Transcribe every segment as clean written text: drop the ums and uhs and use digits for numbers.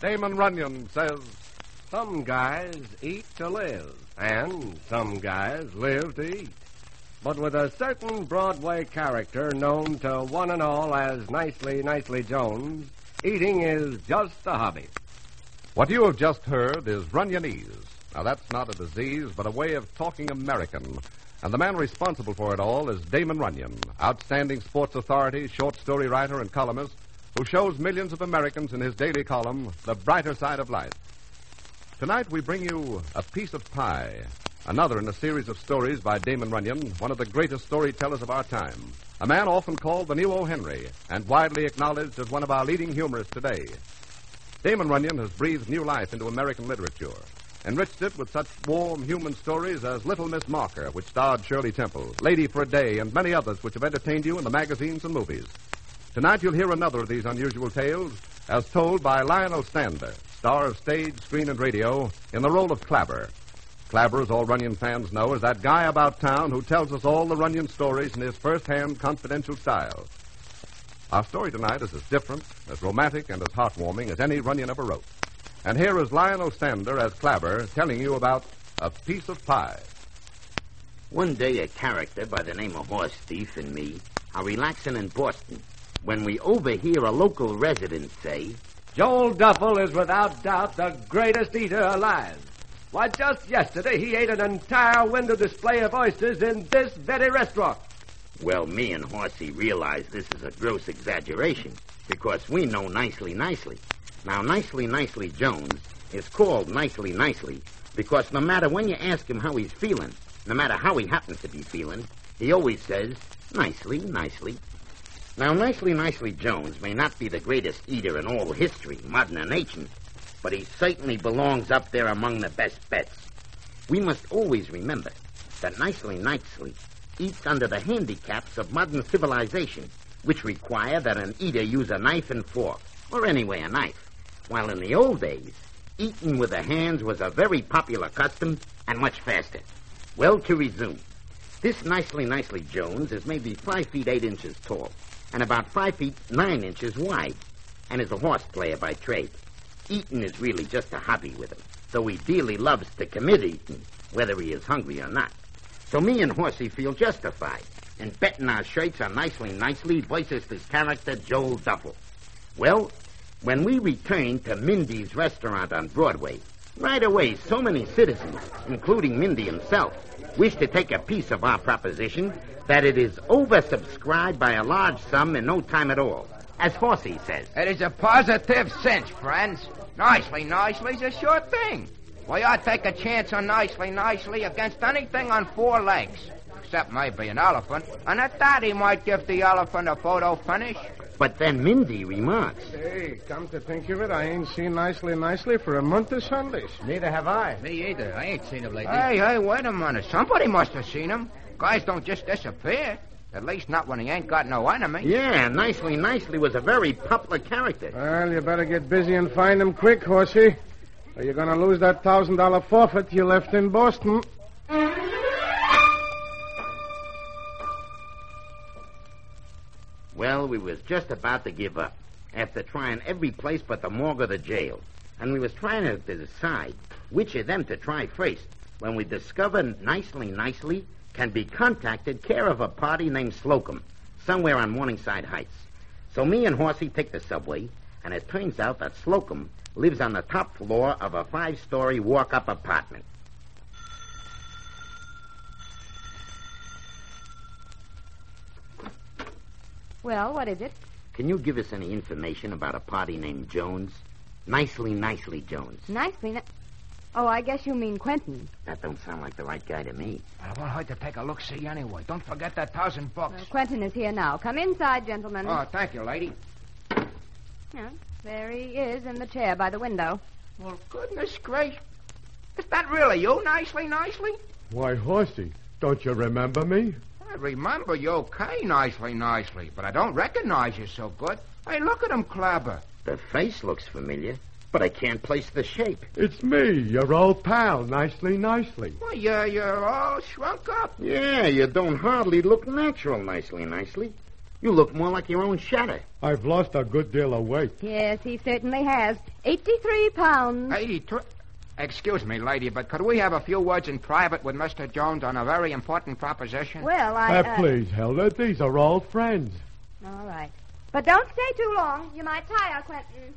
Damon Runyon says, some guys eat to live, and some guys live to eat. But with a certain Broadway character known to one and all as Nicely Nicely Jones, eating is just a hobby. What you have just heard is Runyonese. Now, that's not a disease, but a way of talking American. And the man responsible for it all is Damon Runyon, outstanding sports authority, short story writer, and columnist, who shows millions of Americans in his daily column the brighter side of life. Tonight we bring you A Piece of Pie, another in a series of stories by Damon Runyon, one of the greatest storytellers of our time, a man often called the new O. Henry, and widely acknowledged as one of our leading humorists today. Damon Runyon has breathed new life into American literature, enriched it with such warm human stories as Little Miss Marker, which starred Shirley Temple, Lady for a Day, and many others which have entertained you in the magazines and movies. Tonight you'll hear another of these unusual tales as told by Lionel Stander, star of stage, screen, and radio, in the role of Clabber. Clabber, as all Runyon fans know, is that guy about town who tells us all the Runyon stories in his first-hand, confidential style. Our story tonight is as different, as romantic, and as heartwarming as any Runyon ever wrote. And here is Lionel Stander as Clabber telling you about A Piece of Pie. One day, a character by the name of Horse Thief and me are relaxing in Boston when we overhear a local resident say, Joel Duffel is without doubt the greatest eater alive. Why, just yesterday he ate an entire window display of oysters in this very restaurant. Well, me and Horsey realize this is a gross exaggeration because we know Nicely Nicely. Now, Nicely Nicely Jones is called Nicely Nicely because no matter when you ask him how he's feeling, no matter how he happens to be feeling, he always says, Nicely Nicely. Now, Nicely Nicely Jones may not be the greatest eater in all history, modern and ancient, but he certainly belongs up there among the best bets. We must always remember that Nicely Nicely eats under the handicaps of modern civilization, which require that an eater use a knife and fork, or anyway a knife, while in the old days, eating with the hands was a very popular custom and much faster. Well, to resume, this Nicely Nicely Jones is maybe 5 feet 8 inches tall and about 5 feet 9 inches wide, and is a horse player by trade. Eating is really just a hobby with him, though he dearly loves to commit eating, whether he is hungry or not. So me and Horsey feel justified in betting our shirts on Nicely Nicely versus this character, Joel Duffel. Well, when we returned to Mindy's restaurant on Broadway, right away so many citizens, including Mindy himself, wish to take a piece of our proposition that it is oversubscribed by a large sum in no time at all, as Horsey says. It is a positive cinch, friends. Nicely Nicely's a sure thing. Why, I'd take a chance on Nicely Nicely against anything on 4 legs, except maybe an elephant, and at that he might give the elephant a photo finish. But then Mindy remarks, Hey, come to think of it, I ain't seen Nicely Nicely for a month of Sundays. Neither have I. Me either. I ain't seen him lately. Hey, wait a minute. Somebody must have seen him. Guys don't just disappear. At least not when he ain't got no enemy. yeah, Nicely Nicely was a very popular character. Well, you better get busy and find him quick, Horsey, or you're going to lose that $1,000 forfeit you left in Boston. Well, we was just about to give up after trying every place but the morgue or the jail. And we was trying to decide which of them to try first when we discovered Nicely Nicely can be contacted care of a party named Slocum, somewhere on Morningside Heights. So me and Horsey take the subway, and it turns out that Slocum lives on the top floor of a 5-story walk-up apartment. Well, what is it? Can you give us any information about a party named Jones? Nicely Nicely Jones. Oh, I guess you mean Quentin. That don't sound like the right guy to me. I want her to take a look-see anyway. Don't forget that $1,000. Quentin is here now. Come inside, gentlemen. Oh, thank you, lady. Yeah, there he is in the chair by the window. Well, goodness gracious. Is that really you, Nicely Nicely? Why, Horsey, don't you remember me? I remember you okay, Nicely Nicely, but I don't recognize you so good. Hey, look at him, Clabber. The face looks familiar, but I can't place the shape. It's me, your old pal, Nicely Nicely. Well, you're all shrunk up. Yeah, you don't hardly look natural, Nicely Nicely. You look more like your own shadow. I've lost a good deal of weight. Yes, he certainly has. 83 pounds. 83. Excuse me, lady, but could we have a few words in private with Mr. Jones on a very important proposition? Well, I... Please, Hilda, these are all friends. All right. But don't stay too long. You might tire, Quentin.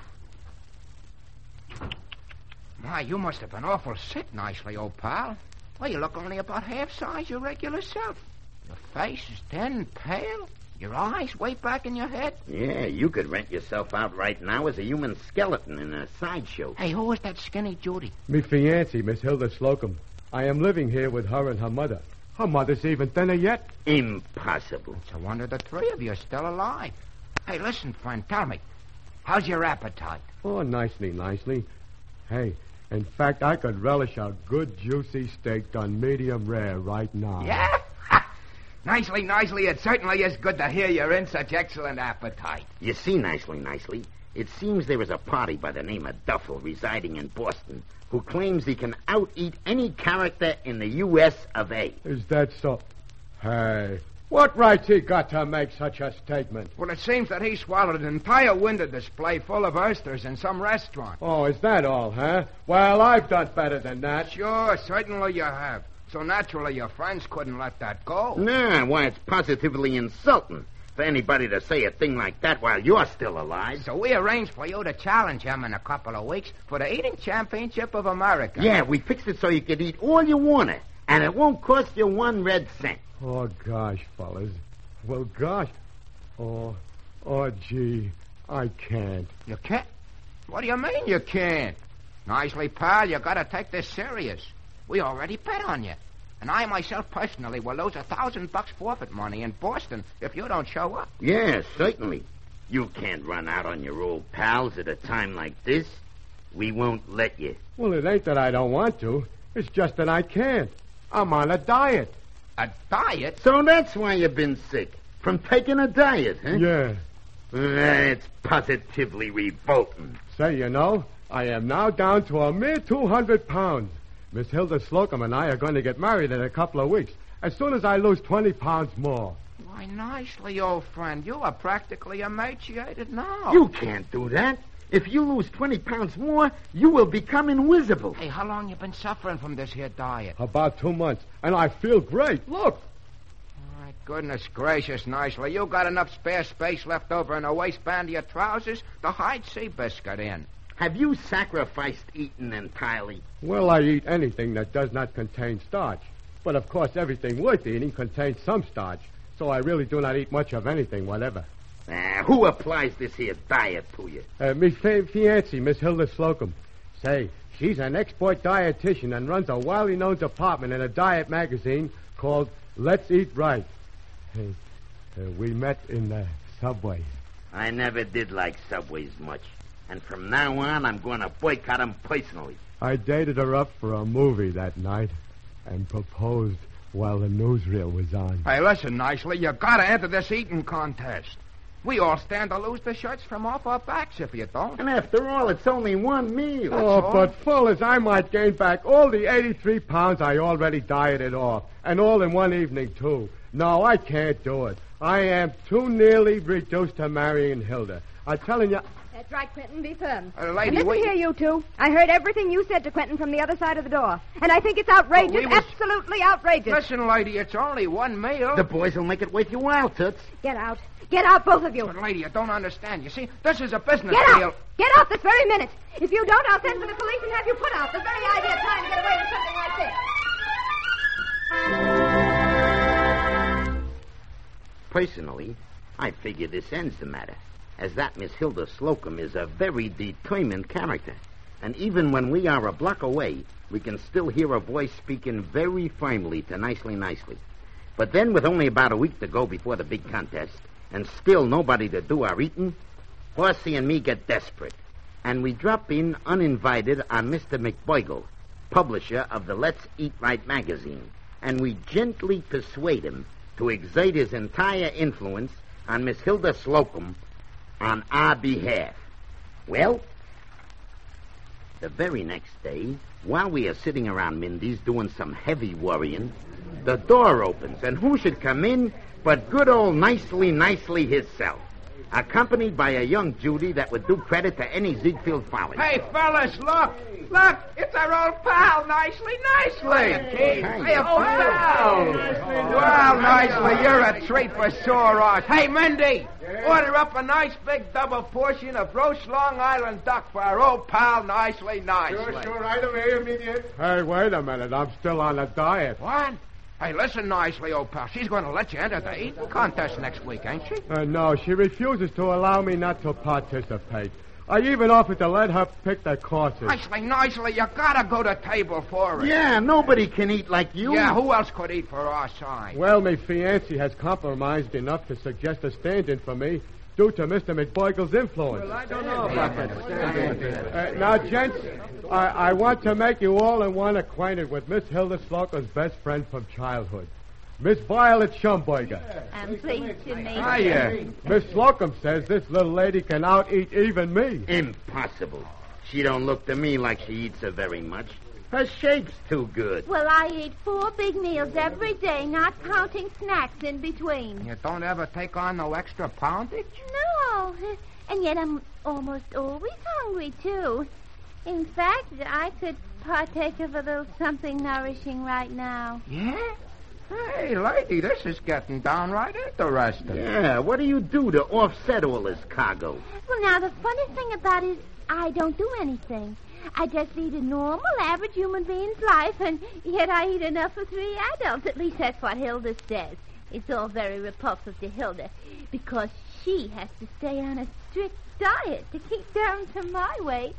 My, you must have been awful sick nicely, old pal. Well, you look only about half size your regular self. Your face is thin and pale. Your eyes way back in your head. Yeah, you could rent yourself out right now as a human skeleton in a sideshow. Hey, who is that skinny Judy? Me fiancée, Miss Hilda Slocum. I am living here with her and her mother. Her mother's even thinner yet. Impossible. It's a wonder the three of you are still alive. Hey, listen, friend, tell me. How's your appetite? Oh, nicely. Hey, in fact, I could relish a good juicy steak done medium rare right now. Yeah? Nicely, it certainly is good to hear you're in such excellent appetite. You see, nicely, it seems there is a party by the name of Duffel residing in Boston who claims he can out-eat any character in the U.S. of A. Is that so? Hey, what right's he got to make such a statement? Well, it seems that he swallowed an entire window display full of oysters in some restaurant. Oh, is that all, huh? Well, I've done better than that. Sure, certainly you have. So naturally your friends couldn't let that go. Nah, why, it's positively insulting for anybody to say a thing like that while you're still alive. So we arranged for you to challenge him in a couple of weeks for the Eating Championship of America. Yeah, we fixed it so you could eat all you want, and it won't cost you 1 red cent. Oh, gosh, fellas. Well, gosh. Oh, gee, I can't. You can't? What do you mean you can't? Nicely, pal, you gotta take this serious. We already bet on you. And I myself personally will lose $1,000 forfeit money in Boston if you don't show up. Yeah, certainly. You can't run out on your old pals at a time like this. We won't let you. Well, it ain't that I don't want to. It's just that I can't. I'm on a diet. A diet? So that's why you've been sick. From taking a diet, huh? Yeah. It's positively revolting. Say, you know, I am now down to a mere 200 pounds. Miss Hilda Slocum and I are going to get married in a couple of weeks, as soon as I lose 20 pounds more. Why, nicely, old friend. You are practically emaciated now. You can't do that. If you lose 20 pounds more, you will become invisible. Hey, how long you been suffering from this here diet? About 2 months, and I feel great. Look. My goodness gracious, nicely. You got enough spare space left over in the waistband of your trousers to hide Seabiscuit in. Have you sacrificed eating entirely? Well, I eat anything that does not contain starch. But, of course, everything worth eating contains some starch. So I really do not eat much of anything whatever. Who applies this here diet to you? Me fiancée, Miss Hilda Slocum. Say, she's an expert dietitian and runs a widely known department in a diet magazine called Let's Eat Right. Hey, we met in the subway. I never did like Subways much. And from now on, I'm going to boycott them personally. I dated her up for a movie that night and proposed while the newsreel was on. Hey, listen, nicely. You gotta enter this eating contest. We all stand to lose the shirts from off our backs if you don't. And after all, it's only 1 meal. But fellas, I might gain back all the 83 pounds I already dieted off. And all in one evening, too. No, I can't do it. I am too nearly reduced to marrying Hilda. I'm telling you... That's right, Quentin. Be firm. Lady, and listen here, you two. I heard everything you said to Quentin from the other side of the door. And I think it's outrageous, absolutely outrageous. Listen, lady, it's only 1 meal. The boys will make it worth your while, Toots. Get out. Get out, both of you. But, lady, you don't understand. You see, this is a business Get deal. out. Get out this very minute. If you don't, I'll send for the police and have you put out. The very idea of trying to get away with something like this. Personally, I figure this ends the matter, as that Miss Hilda Slocum is a very determined character. And even when we are a block away, we can still hear her voice speaking very firmly to Nicely. But then, with only about a week to go before the big contest, and still nobody to do our eating, Horsey and me get desperate. And we drop in uninvited on Mr. McBoigle, publisher of the Let's Eat Right magazine, and we gently persuade him to exert his entire influence on Miss Hilda Slocum on our behalf. Well, The very next day, while we are sitting around Mindy's doing some heavy worrying, the door opens, and who should come in but good old Nicely himself, accompanied by a young Judy that would do credit to any Ziegfeld folly. Hey, fellas, look! Look! It's our old pal, Nicely. Hey, pal! Well, Nicely, you're a treat for sore eyes. Hey, Mindy! Order up a nice big double portion of roast Long Island duck for our old pal, Nicely. Sure, right away, immediate. Hey, wait a minute. I'm still on a diet. What? Hey, listen, Nicely, old pal. She's going to let you enter the eating contest next week, ain't she? No, she refuses to allow me not to participate. I even offered to let her pick the courses. Nicely, you gotta go to table for it. Yeah, nobody can eat like you. Yeah, who else could eat for our size? Well, me fiancé has compromised enough to suggest a stand-in for me due to Mr. McBoygle's influence. Well, I don't know about that. Now, gents, I want to make you all in one acquainted with Miss Hilda Slocum's best friend from childhood, Miss Violet Schumberger. I'm pleased to meet you. Miss Slocum says this little lady can out-eat even me. Impossible. She don't look to me like she eats so very much. Her shape's too good. Well, I eat 4 big meals every day, not counting snacks in between. You don't ever take on no extra poundage? No, and yet I'm almost always hungry, too. In fact, I could partake of a little something nourishing right now. Yeah? Hey, lady, this is getting downright interesting. Yeah, what do you do to offset all this cargo? Well, now, the funny thing about it is I don't do anything. I just lead a normal, average human being's life, and yet I eat enough for 3 adults. At least that's what Hilda says. It's all very repulsive to Hilda, because she has to stay on a strict diet to keep down to my weight.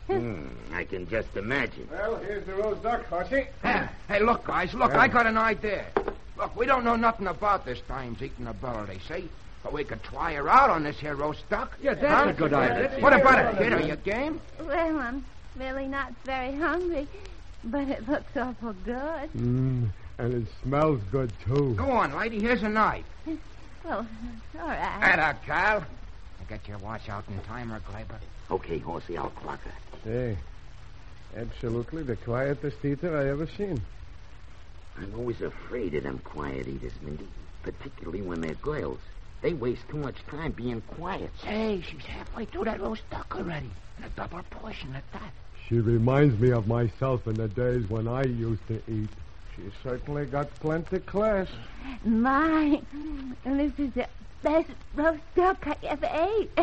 I can just imagine. Well, here's the roast duck, Horsey. Hey, look, guys, look, I got an idea. Look, we don't know nothing about this dame's eating ability, see? But we could try her out on this here roast duck. Yeah, that's a good idea. What about it, kid? Are you game? Well, I'm really not very hungry, but it looks awful good. And it smells good, too. Go on, lady. Here's a knife. Well, all right. Atta, Cal. I'll get your watch out in time, or Glaber. Okay, Horsey, I'll clock her. Hey, absolutely the quietest eater I ever seen. I'm always afraid of them quiet eaters, Mindy, particularly when they're girls. They waste too much time being quiet. Say, she's halfway through that roast duck already. And a double portion at that. She reminds me of myself in the days when I used to eat. She's certainly got plenty class. My, this is the best roast duck I ever ate.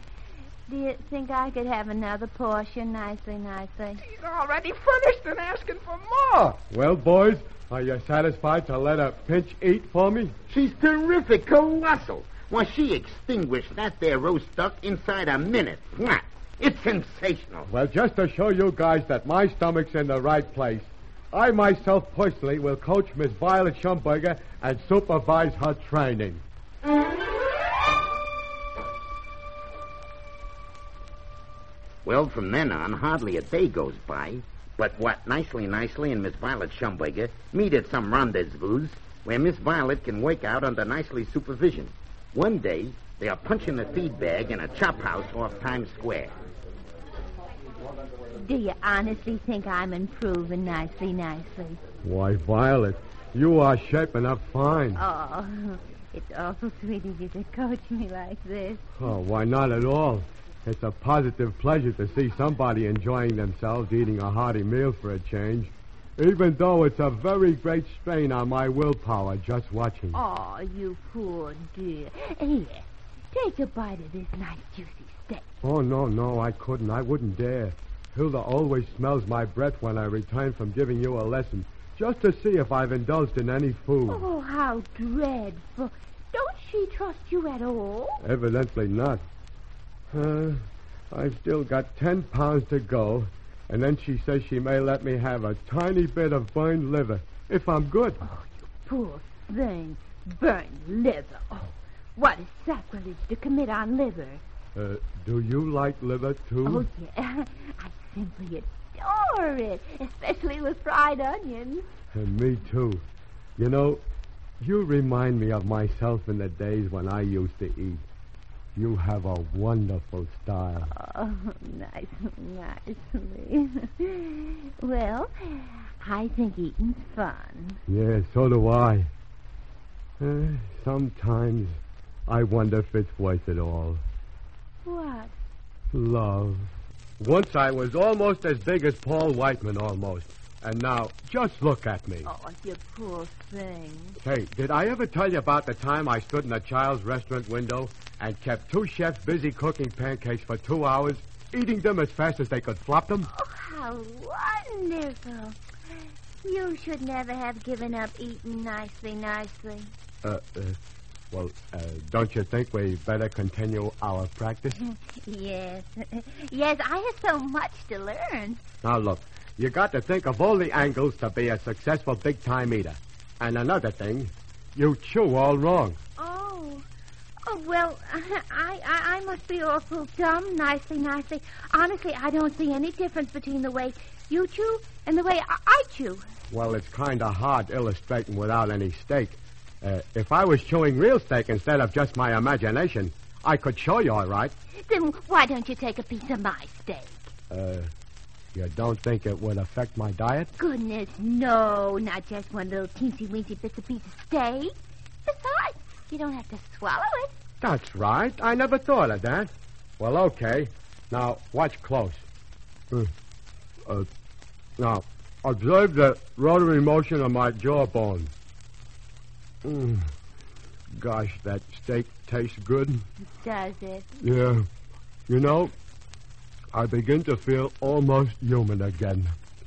Do you think I could have another portion? Nicely. She's already finished and asking for more. Well, boys, are you satisfied to let her pinch eat for me? She's terrific, colossal. Why, she extinguished that there roast duck inside a minute. What? It's sensational. Well, just to show you guys that my stomach's in the right place, I myself personally will coach Miss Violet Schumberger and supervise her training. Well, from then on, hardly a day goes by. But what, Nicely and Miss Violet Schumberger meet at some rendezvous where Miss Violet can work out under Nicely's supervision. One day, they are punching the feed bag in a chop house off Times Square. Do you honestly think I'm improving nicely? Why, Violet, you are shaping up fine. Oh, it's awful sweet of you to coach me like this. Oh, why not at all? It's a positive pleasure to see somebody enjoying themselves eating a hearty meal for a change, even though it's a very great strain on my willpower just watching. Oh, you poor dear. Here, take a bite of this nice juicy steak. Oh, no, I couldn't. I wouldn't dare. Hilda always smells my breath when I return from giving you a lesson, just to see if I've indulged in any food. Oh, how dreadful. Don't she trust you at all? Evidently not. I've still got 10 pounds to go, and then she says she may let me have a tiny bit of burned liver, if I'm good. Oh, you poor thing. Burned liver. Oh, what a sacrilege to commit on liver. Do you like liver, too? Oh, yeah. I simply adore it, especially with fried onions. And me, too. You know, you remind me of myself in the days when I used to eat. You have a wonderful style. Oh, nicely. Well, I think eating's fun. Yeah, so do I. Sometimes I wonder if it's worth it all. What? Love. Once I was almost as big as Paul Whiteman, almost. And now, just look at me. Oh, you poor thing. Hey, did I ever tell you about the time I stood in a child's restaurant window and kept two chefs busy cooking pancakes for 2 hours, eating them as fast as they could flop them? Oh, how wonderful. You should never have given up eating nicely. Well, don't you think we better continue our practice? Yes. Yes, I have so much to learn. Now, look, you got to think of all the angles to be a successful big-time eater. And another thing, you chew all wrong. Oh, well, I must be awful dumb, nicely. Honestly, I don't see any difference between the way you chew and the way I chew. Well, it's kind of hard illustrating without any steak. If I was chewing real steak instead of just my imagination, I could show you all right. Then why don't you take a piece of my steak? You don't think it would affect my diet? Goodness, no. Not just one little teensy-weensy piece of steak. Besides, you don't have to swallow it. That's right. I never thought of that. Well, okay. Now, watch close. Now, observe the rotary motion of my jawbone. Gosh, that steak tastes good. Does it? Yeah. You know, I begin to feel almost human again.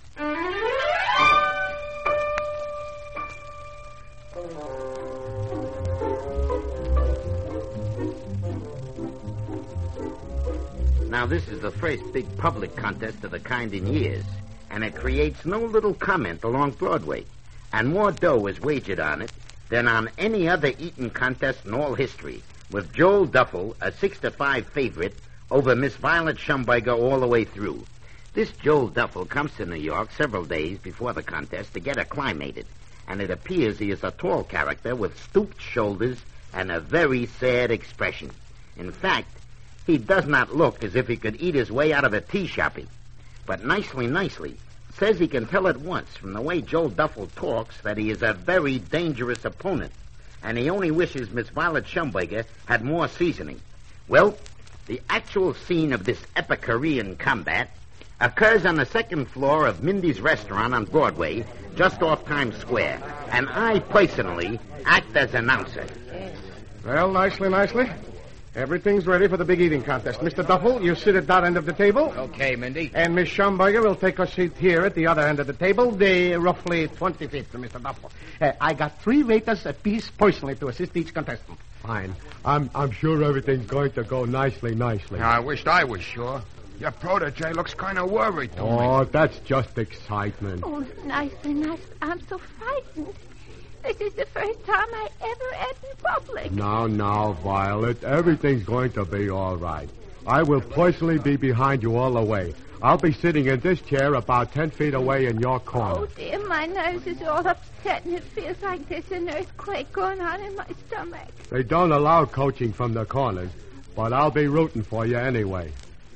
Now, this is the first big public contest of the kind in years, and it creates no little comment along Broadway. And more dough is wagered on it than on any other eating contest in all history, with Joel Duffel, a 6-5 favorite, over Miss Violet Schumberger all the way through. This Joel Duffel comes to New York several days before the contest to get acclimated, and it appears he is a tall character with stooped shoulders and a very sad expression. In fact, he does not look as if he could eat his way out of a tea shopping. But nicely says he can tell at once from the way Joel Duffel talks that he is a very dangerous opponent, and he only wishes Miss Violet Schumberger had more seasoning. Well, the actual scene of this Epicurean combat occurs on the second floor of Mindy's restaurant on Broadway, just off Times Square, and I personally act as announcer. Well, nicely. Everything's ready for the big eating contest. Mr. Duffel, you sit at that end of the table. Okay, Mindy. And Miss Schumberger will take her seat here at the other end of the table, the roughly 25th, Mr. Duffel. I got 3 waiters apiece personally to assist each contestant. Fine. I'm sure everything's going to go nicely. I wished I was sure. Your protege looks kind of worried to me. Oh, that's just excitement. Oh, nicely. I'm so frightened. This is the first time I ever ate in public. Now, Violet. Everything's going to be all right. I will personally be behind you all the way. I'll be sitting in this chair about 10 feet away in your corner. Oh, dear, my nose is all upset, and it feels like there's an earthquake going on in my stomach. They don't allow coaching from the corners, but I'll be rooting for you anyway.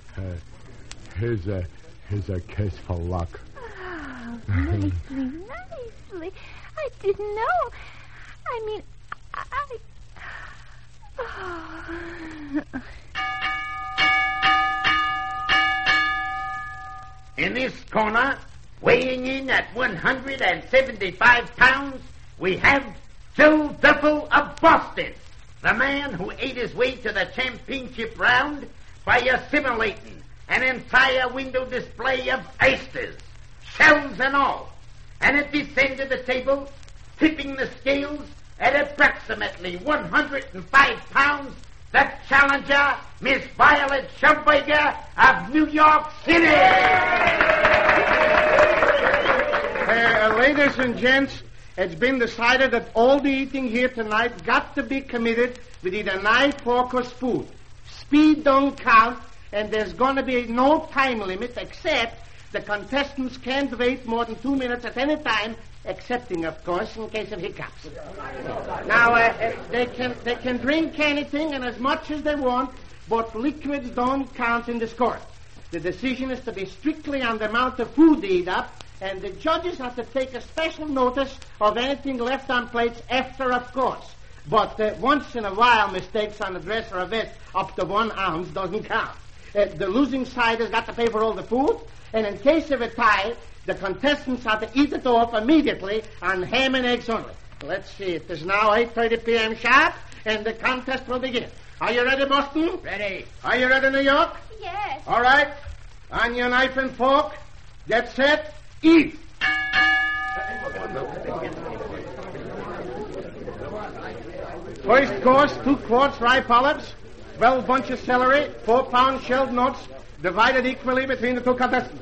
Here's a kiss for luck. Oh, nicely. I didn't know. I mean, In this corner, weighing in at 175 pounds, we have Joe Duffel of Boston, the man who ate his way to the championship round by assimilating an entire window display of oysters, shells and all. And at this end of the table, tipping the scales at approximately 105 pounds, the challenger, Miss Violet Schumberger of New York City. Ladies and gents, it's been decided that all the eating here tonight got to be committed with either knife, fork, or spoon. Speed don't count, and there's going to be no time limit except the contestants can't wait more than 2 minutes at any time excepting, of course, in case of hiccups. Now, they can drink anything and as much as they want, but liquids don't count in this court. The decision is to be strictly on the amount of food they eat up, and the judges have to take a special notice of anything left on plates after, of course. But once in a while, mistakes on a dress or a vest up to 1 ounce doesn't count. The losing side has got to pay for all the food, and in case of a tie, the contestants have to eat it off immediately on ham and eggs only. Let's see, it is now 8:30 p.m. sharp, and the contest will begin. Are you ready, Boston? Ready. Are you ready, New York? Yes. All right. On your knife and fork. Get set. Eat. First course, 2 quarts ripe olives, 12 bunches celery, 4 pound shelled nuts, divided equally between the 2 contestants.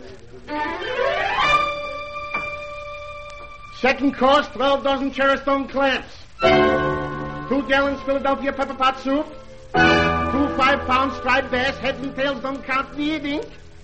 Second course, 12 dozen cherry stone clams, 2 gallons Philadelphia pepper pot soup, 2 5-pound striped bass, heads and tails don't count in the eating.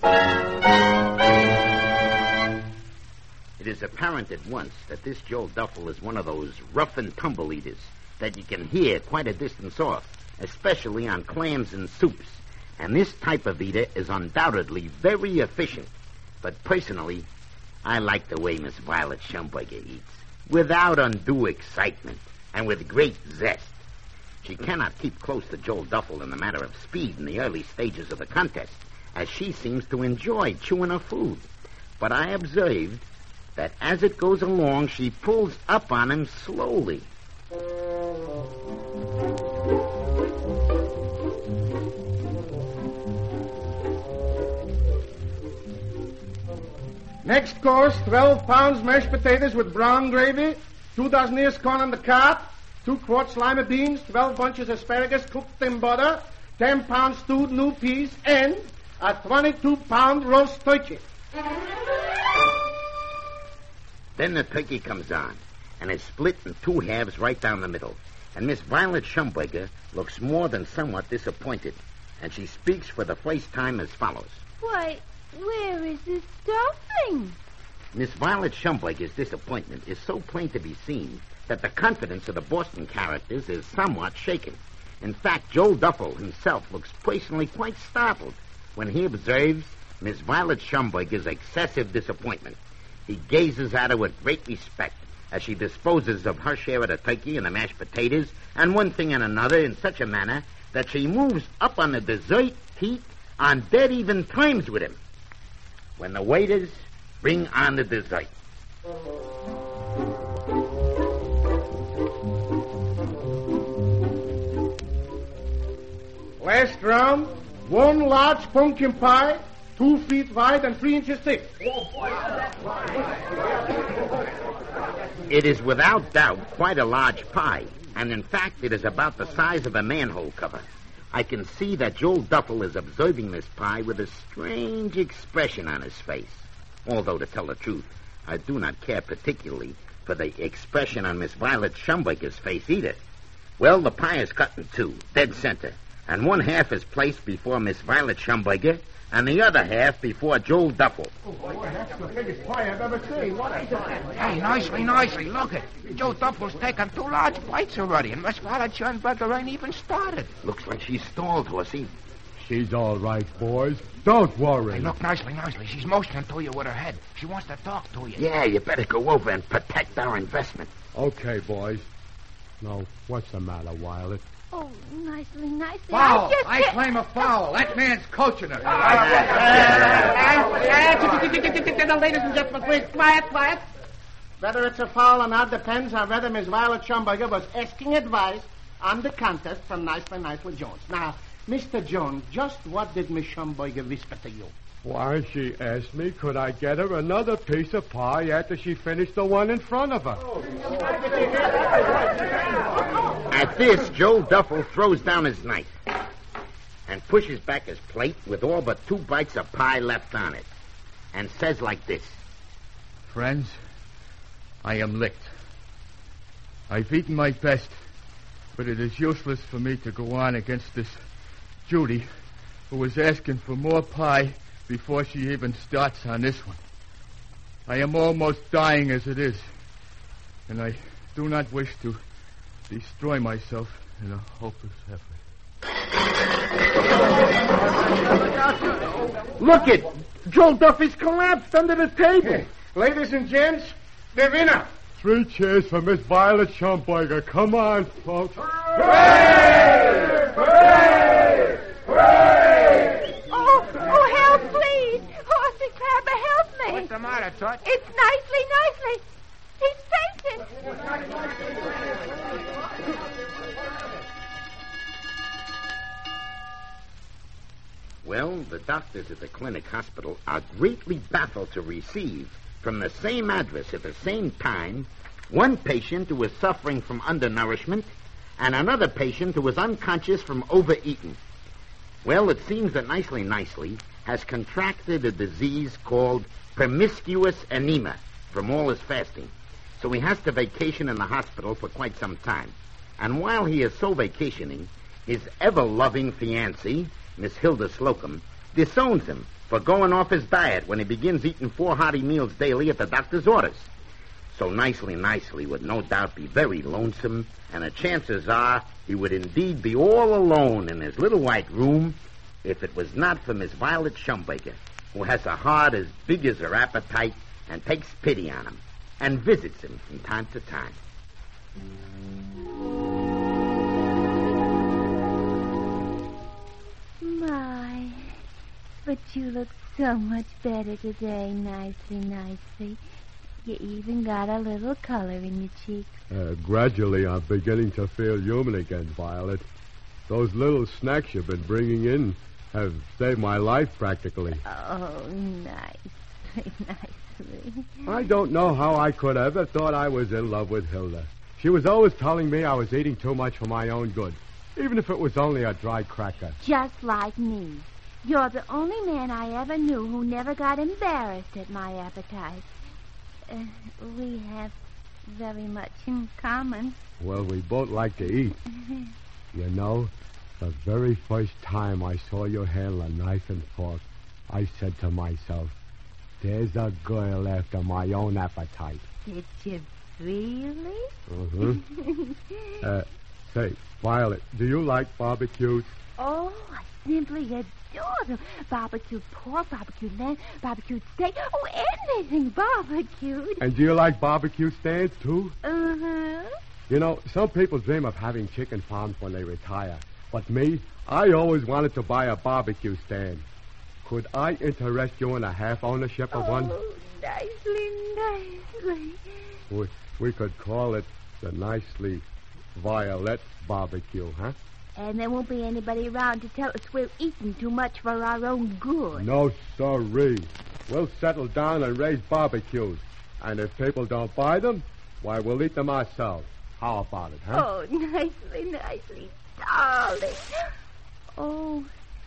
It is apparent at once that this Joe Duffel is one of those rough and tumble eaters that you can hear quite a distance off, especially on clams and soups. And this type of eater is undoubtedly very efficient. But personally, I like the way Miss Violet Schumberger eats, without undue excitement and with great zest. She cannot keep close to Joe Duffel in the matter of speed in the early stages of the contest, as she seems to enjoy chewing her food. But I observed that as it goes along, she pulls up on him slowly. Next course, 12 pounds mashed potatoes with brown gravy, 2 dozen ears corn on the cob, 2 quarts lima beans, 12 bunches asparagus cooked in butter, 10 pounds stewed new peas, and a 22-pound roast turkey. Then the turkey comes on, and is split in 2 halves right down the middle. And Miss Violet Schumberger looks more than somewhat disappointed, and she speaks for the first time as follows. Why, where is this stuffing? Miss Violet Schumberger's disappointment is so plain to be seen that the confidence of the Boston characters is somewhat shaken. In fact, Joe Duffel himself looks personally quite startled when he observes Miss Violet Schumberger's excessive disappointment. He gazes at her with great respect as she disposes of her share of the turkey and the mashed potatoes and one thing and another in such a manner that she moves up on the dessert heap on dead even terms with him. When the waiters bring on the dessert. Last round, 1 large pumpkin pie, 2 feet wide and 3 inches thick. It is without doubt quite a large pie, and in fact it is about the size of a manhole cover. I can see that Joe Duffel is observing this pie with a strange expression on his face. Although, to tell the truth, I do not care particularly for the expression on Miss Violet Schumberger's face either. Well, the pie is cut in 2, dead center, and 1 half is placed before Miss Violet Schumberger, and the other half before Joe Duffel. Oh, boy, that's the biggest pie I've ever seen. What is that? Hey, nicely. Look it. Joe Duffel's taken 2 large bites already, and Miss Violet Schumberger ain't even started. Looks like she's stalled, Horsey. She's all right, boys. Don't worry. Hey, look, nicely. She's motioning to you with her head. She wants to talk to you. Yeah, you better go over and protect our investment. Okay, boys. No, what's the matter, Violet? Oh, nicely. Foul! I claim a foul. That man's coaching her. Ladies and gentlemen, please, quiet. Whether it's a foul or not depends on whether Miss Violet Schumberger was asking advice on the contest from Nicely Jones. Now, Mr. Jones, just what did Miss Schumberger whisper to you? Why, she asked me could I get her another piece of pie after she finished the one in front of her. At this, Joe Duffel throws down his knife and pushes back his plate with all but 2 bites of pie left on it and says like this. Friends, I am licked. I've eaten my best, but it is useless for me to go on against this Judy, who was asking for more pie before she even starts on this one. I am almost dying as it is, and I do not wish to destroy myself in a hopeless effort. Look it! Joel Duffy's collapsed under the table. Ladies and gents, the winner. 3 cheers for Miss Violet Schumberger. Come on, folks. Hooray! Hooray! Hooray! Oh, help, please. Horsey Crabber, help me. What's the matter, Tut? It's nicely. He's fainting. Well, the doctors at the clinic hospital are greatly baffled to receive from the same address at the same time one patient who was suffering from undernourishment and another patient who was unconscious from overeating. Well, it seems that Nicely has contracted a disease called promiscuous anemia from all his fasting. So he has to vacation in the hospital for quite some time. And while he is so vacationing, his ever-loving fiancée, Miss Hilda Slocum, disowns him for going off his diet when he begins eating 4 hearty meals daily at the doctor's orders. So Nicely would no doubt be very lonesome, and the chances are he would indeed be all alone in his little white room if it was not for Miss Violet Schumberger, who has a heart as big as her appetite and takes pity on him and visits him from time to time. My, but you look so much better today, Nicely. You even got a little color in your cheeks. Gradually, I'm beginning to feel human again, Violet. Those little snacks you've been bringing in have saved my life practically. Oh, nicely. I don't know how I could ever thought I was in love with Hilda. She was always telling me I was eating too much for my own good, even if it was only a dry cracker. Just like me. You're the only man I ever knew who never got embarrassed at my appetite. We have very much in common. Well, we both like to eat. You know, the very first time I saw you handle a knife and fork, I said to myself, there's a girl after my own appetite. Did you really? Say, Violet, do you like barbecues? Oh, I simply adore them. Barbecued pork, barbecued lamb, barbecued steak. Oh, anything barbecued. And do you like barbecue stands, too? Uh-huh. You know, some people dream of having chicken farms when they retire. But me, I always wanted to buy a barbecue stand. Could I interest you in a half ownership of one? Oh, nicely. We could call it the Nicely Violet Barbecue, huh? And there won't be anybody around to tell us we're eating too much for our own good. No, sirree. We'll settle down and raise barbecues. And if people don't buy them, why, we'll eat them ourselves. How about it, huh? Oh, nicely, darling. Oh,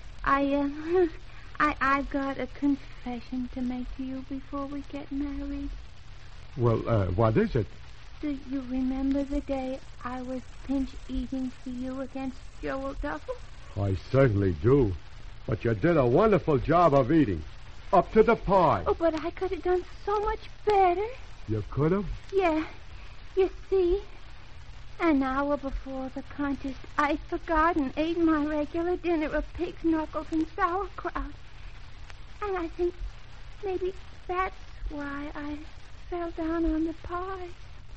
I've got a confession to make to you before we get married. Well, what is it? Do you remember the day I was pinch eating for you against Joel Duffy? I certainly do. But you did a wonderful job of eating. Up to the pie. Oh, but I could have done so much better. You could have? Yeah. You see, an hour before the contest, I forgot and ate my regular dinner of pig's knuckles and sauerkraut. And I think maybe that's why I fell down on the pie.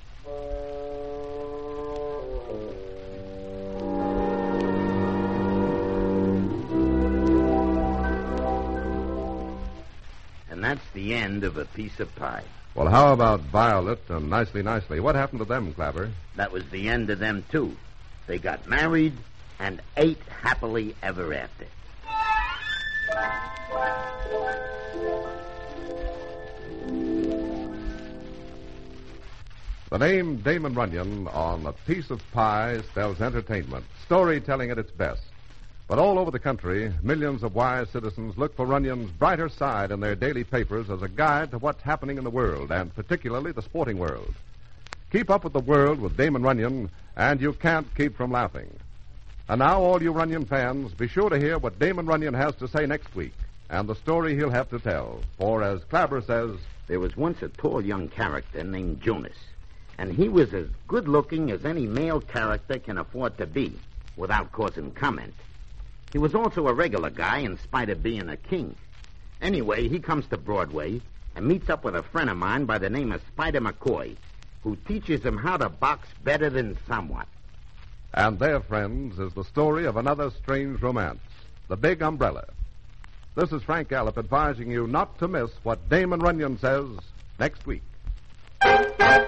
And that's the end of A Piece of Pie. Well, how about Violet and Nicely? What happened to them, Clabber? That was the end of them, too. They got married and ate happily ever after. The name Damon Runyon on A Piece of Pie spells entertainment, storytelling at its best. But all over the country, millions of wise citizens look for Runyon's brighter side in their daily papers as a guide to what's happening in the world, and particularly the sporting world. Keep up with the world with Damon Runyon, and you can't keep from laughing. And now, all you Runyon fans, be sure to hear what Damon Runyon has to say next week, and the story he'll have to tell. For, as Clabber says, there was once a tall young character named Jonas. And he was as good-looking as any male character can afford to be, without causing comment. He was also a regular guy in spite of being a king. Anyway, he comes to Broadway and meets up with a friend of mine by the name of Spider McCoy, who teaches him how to box better than somewhat. And there, friends, is the story of another strange romance, The Big Umbrella. This is Frank Gallup advising you not to miss what Damon Runyon says next week.